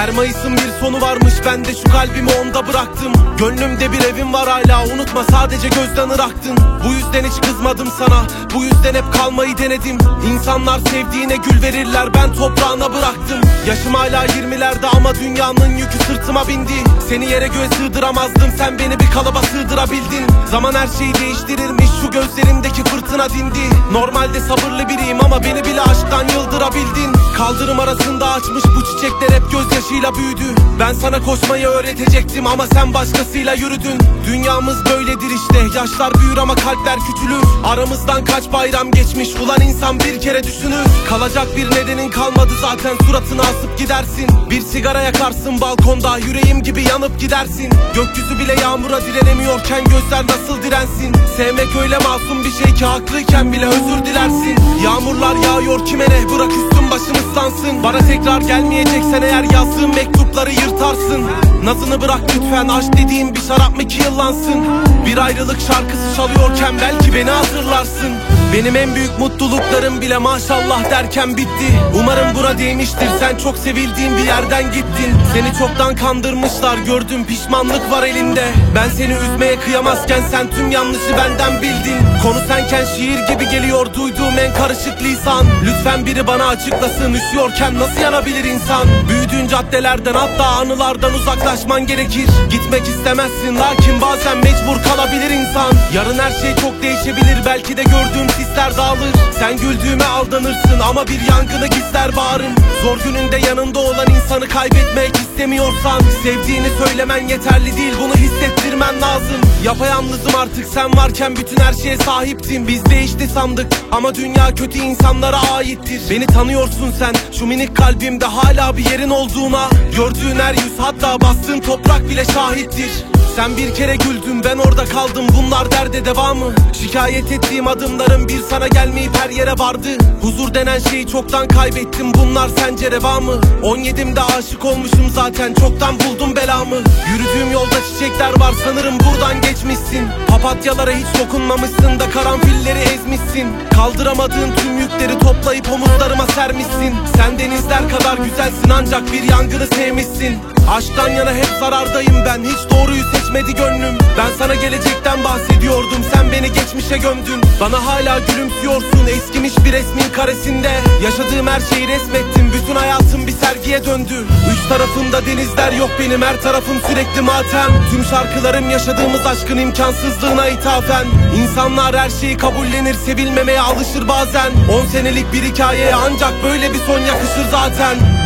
Her Mayıs'ın bir sonu varmış, ben de şu kalbimi onda bıraktım. Gönlümde bir evim var hala, unutma sadece gözden ıraktın. Bu yüzden hiç kızmadım sana, bu yüzden hep kalmayı denedim. İnsanlar sevdiğine gül verirler, ben toprağına bıraktım. Yaşım hala 20'lerde ama dünyanın yükü sırtıma bindi. Seni yere göğe sığdıramazdım, sen beni bir kalıba sığdırabildin. Zaman her şeyi değiştirirmiş, şu gözlerimdeki fırtına dindi. Normalde sabırlı biriyim ama beni bile aşktan yıldırabildin. Kaldırım arasında açmış bu çiçekler hep gözyaşıyla büyüdü. Ben sana koşmayı öğretecektim ama sen başkasıyla yürüdün. Dünyamız böyledir işte, yaşlar büyür ama kalpler küçülür. Aramızdan kaç bayram geçmiş, ulan insan bir kere düşünür. Kalacak bir nedenin kalmadı zaten, suratını asıp gidersin. Bir sigara yakarsın balkonda, yüreğim gibi yanıp gidersin. Gökyüzü bile yağmura direnemiyorken gözler nasıl dirensin? Sevmek öyle masum bir şey ki haklıyken bile özür dilersin. Yağmurlar yağıyor kime ne, bırak üstüm başım ıslansın. Bana tekrar gelmeyeceksen eğer yazdığım mektupları yırtarsın. Nazını bırak lütfen, aşk dediğim bir şarap mı ki yıllansın? Bir ayrılık şarkısı çalıyorken belki beni hazırlarsın. Benim en büyük mutluluklarım bile maşallah derken bitti. Umarım buna değmiştir, sen çok sevildiğin bir yerden gittin. Seni çoktan kandırmışlar, gördüm pişmanlık var elinde. Ben seni üzmeye kıyamazken sen tüm yanlışı benden bildin. Konu senken şiir gibi geliyor duyduğum en karışık lisan. Lütfen biri bana açıklasın, üşüyorken nasıl yanabilir insan? Büyüdüğün caddelerden hatta anılardan uzaklaşman gerekir. Gitmek istemezsin lakin bazen mecbur kalabilir insan. Yarın her şey çok değişebilir, belki de gördüğüm sisler dağılır. Sen güldüğüme aldanırsın ama bir yangını gizler bağrım. Zor gününde yanında olan insanı kaybetmek istemiyorsan, sevdiğini söylemen yeterli değil, bunu hissettirmen lazım. Yapayalnızım artık, sen varken bütün her şeye sahiptim. Biz değişti sandık ama dünya kötü insanlara aittir. Beni tanıyorsun sen, şu minik kalbimde hala bir yerin olduğuna. Gördüğün her yüz, hatta bastığın toprak bile şahittir. Sen bir kere güldün, ben orada kaldım, bunlar derde devamı. Şikayet ettiğim adımlarım bir sana gelmeyip her yere vardı. Huzur denen şeyi çoktan kaybettim, bunlar sence reva mı? 17'imde aşık olmuşum zaten, çoktan buldum belamı. Yürüdüğüm yolda çiçekler var, sanırım buradan geçmişsin. Papatyalara hiç dokunmamışsın da karanfilleri ezmişsin. Kaldıramadığın tüm yükleri toplayıp omuzlarıma sermişsin. Sen denizler kadar güzelsin ancak bir yangını sevmişsin. Aşktan yana hep zarardayım ben, hiç doğruyu seçmedi gönlüm. Ben sana gelecekten bahsediyordum, sen beni geçmişe gömdün. Bana hala gülümsüyorsun eskimiş bir resmin karesinde. Yaşadığım her şeyi resmettim, bütün hayatım bir sergiye döndü. Üç tarafımda denizler yok benim, her tarafım sürekli matem. Tüm şarkılarım yaşadığımız aşkın imkansızlığına ithafen. İnsanlar her şeyi kabullenir, sevilmemeye alışır bazen. 10 senelik bir hikayeye ancak böyle bir son yakışır zaten.